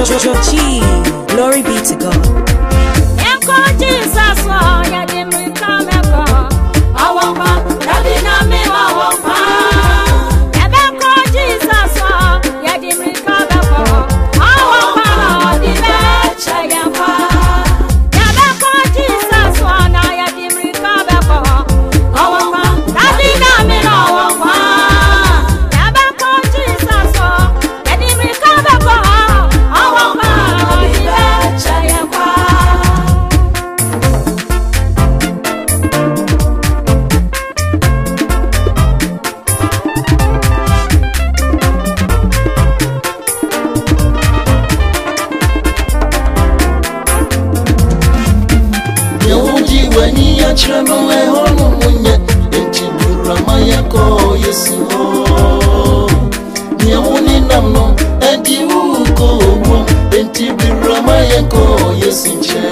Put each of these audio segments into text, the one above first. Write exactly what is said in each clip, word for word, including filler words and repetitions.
G, glory be to God. Jesus, oh, ya didn't come back. I won't come, that did not mean I won't come. Never Jesus, oh, ya didn't come back. I won't come, the best I am. Never Jesus, oh, now ya didn't come back. I won't come, that did not mean I won't come. Never Jesus, oh, ya didn't come back. I won't come, the best I am. Chano e hono munye enti burama yako yesu nyamuni namno enti uko wo enti burama yako yesu che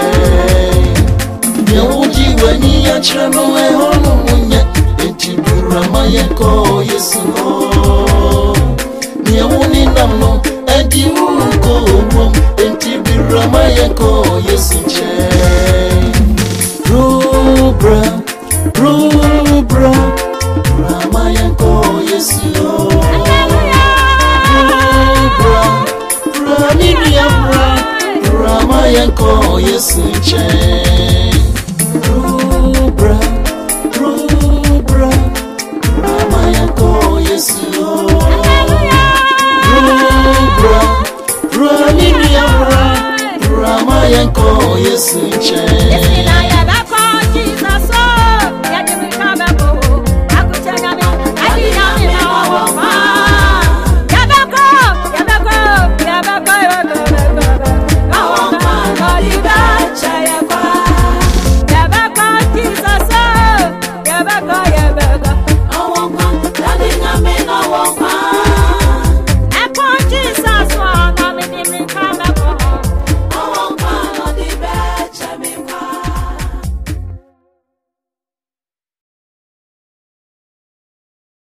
nyawuji wani ya chano e hono munye enti burama yako yesu nyamuni namno enti uko wo enti burama yako yesu che Rubra, Rubra, Rama yanko yesu. Rubra, Rama yanko, Rama yanko yesu che. Rubra, Rubra, Rama yanko yesu. Rubra, Rama yanko yesu che.